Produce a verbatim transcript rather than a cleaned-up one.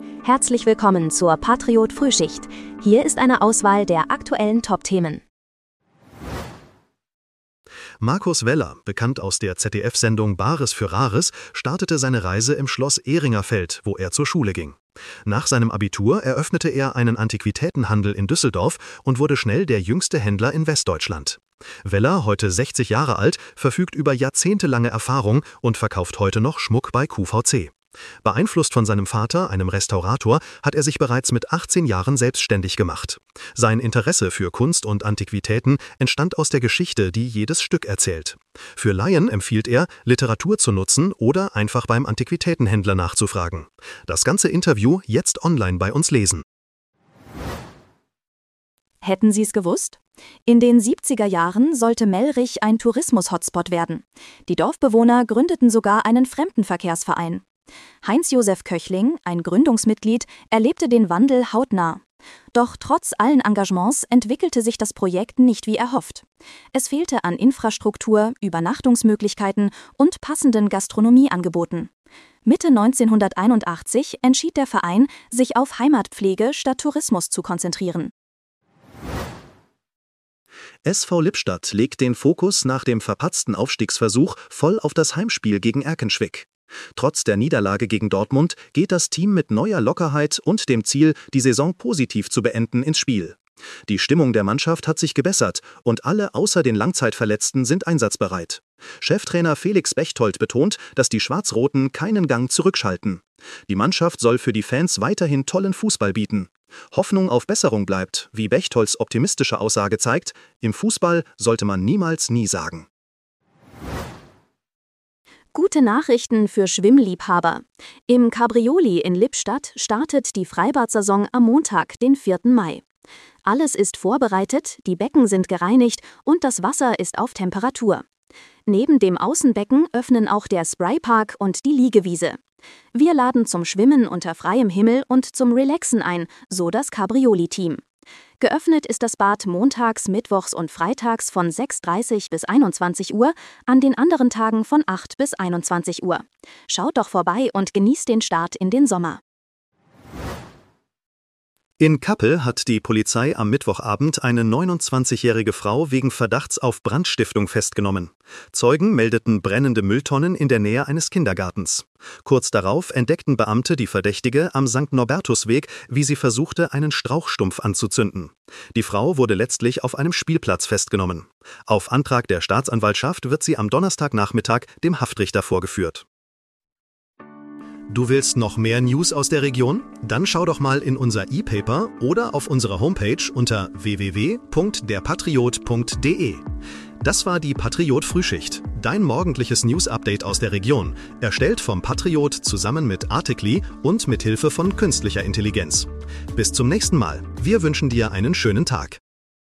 Herzlich willkommen zur Patriot Frühschicht. Hier ist eine Auswahl der aktuellen Top-Themen. Markus Weller, bekannt aus der Z D F-Sendung Bares für Rares, startete seine Reise im Schloss Ehringerfeld, wo er zur Schule ging. Nach seinem Abitur eröffnete er einen Antiquitätenhandel in Düsseldorf und wurde schnell der jüngste Händler in Westdeutschland. Weller, heute sechzig Jahre alt, verfügt über jahrzehntelange Erfahrung und verkauft heute noch Schmuck bei Q V C. Beeinflusst von seinem Vater, einem Restaurator, hat er sich bereits mit achtzehn Jahren selbstständig gemacht. Sein Interesse für Kunst und Antiquitäten entstand aus der Geschichte, die jedes Stück erzählt. Für Laien empfiehlt er, Literatur zu nutzen oder einfach beim Antiquitätenhändler nachzufragen. Das ganze Interview jetzt online bei uns lesen. Hätten Sie es gewusst? In den siebziger Jahren sollte Mellrich ein Tourismus-Hotspot werden. Die Dorfbewohner gründeten sogar einen Fremdenverkehrsverein. Heinz-Josef Köchling, ein Gründungsmitglied, erlebte den Wandel hautnah. Doch trotz allen Engagements entwickelte sich das Projekt nicht wie erhofft. Es fehlte an Infrastruktur, Übernachtungsmöglichkeiten und passenden Gastronomieangeboten. Mitte neunzehnhunderteinundachtzig entschied der Verein, sich auf Heimatpflege statt Tourismus zu konzentrieren. S V Lippstadt legt den Fokus nach dem verpatzten Aufstiegsversuch voll auf das Heimspiel gegen Erkenschwick. Trotz der Niederlage gegen Dortmund geht das Team mit neuer Lockerheit und dem Ziel, die Saison positiv zu beenden, ins Spiel. Die Stimmung der Mannschaft hat sich gebessert und alle außer den Langzeitverletzten sind einsatzbereit. Cheftrainer Felix Bechtold betont, dass die Schwarz-Roten keinen Gang zurückschalten. Die Mannschaft soll für die Fans weiterhin tollen Fußball bieten. Hoffnung auf Besserung bleibt, wie Bechtolds optimistische Aussage zeigt, im Fußball sollte man niemals nie sagen. Gute Nachrichten für Schwimmliebhaber. Im Cabrioli in Lippstadt startet die Freibad-Saison am Montag, den vierten Mai. Alles ist vorbereitet, die Becken sind gereinigt und das Wasser ist auf Temperatur. Neben dem Außenbecken öffnen auch der Spraypark und die Liegewiese. Wir laden zum Schwimmen unter freiem Himmel und zum Relaxen ein, so das Cabrioli-Team. Geöffnet ist das Bad montags, mittwochs und freitags von sechs Uhr dreißig bis einundzwanzig Uhr, an den anderen Tagen von acht bis einundzwanzig Uhr. Schaut doch vorbei und genießt den Start in den Sommer. In Kappel hat die Polizei am Mittwochabend eine neunundzwanzigjährige Frau wegen Verdachts auf Brandstiftung festgenommen. Zeugen meldeten brennende Mülltonnen in der Nähe eines Kindergartens. Kurz darauf entdeckten Beamte die Verdächtige am Sankt Norbertusweg, wie sie versuchte, einen Strauchstumpf anzuzünden. Die Frau wurde letztlich auf einem Spielplatz festgenommen. Auf Antrag der Staatsanwaltschaft wird sie am Donnerstagnachmittag dem Haftrichter vorgeführt. Du willst noch mehr News aus der Region? Dann schau doch mal in unser E-Paper oder auf unserer Homepage unter w w w punkt der patriot punkt d e. Das war die Patriot Frühschicht, dein morgendliches News-Update aus der Region, erstellt vom Patriot zusammen mit Articly und mit Hilfe von künstlicher Intelligenz. Bis zum nächsten Mal. Wir wünschen dir einen schönen Tag.